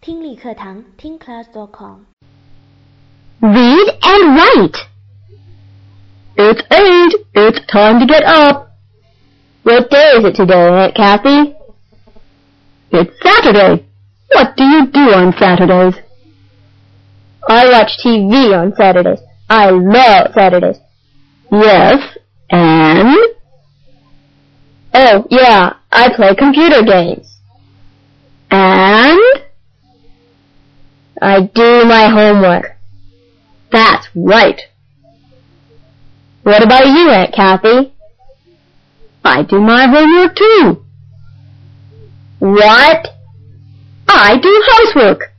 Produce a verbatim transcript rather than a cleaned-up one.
听力课堂听 class dot com Read and write. It's eight. It's time to get up. What day is it today, Aunt Kathy? It's Saturday. What do you do on Saturdays? I watch T V on Saturdays. I love Saturdays. Yes, and? Oh, yeah, I play computer games. And? I do my homework. That's right. What about you, Aunt Kathy? I do my homework too. What? I do housework.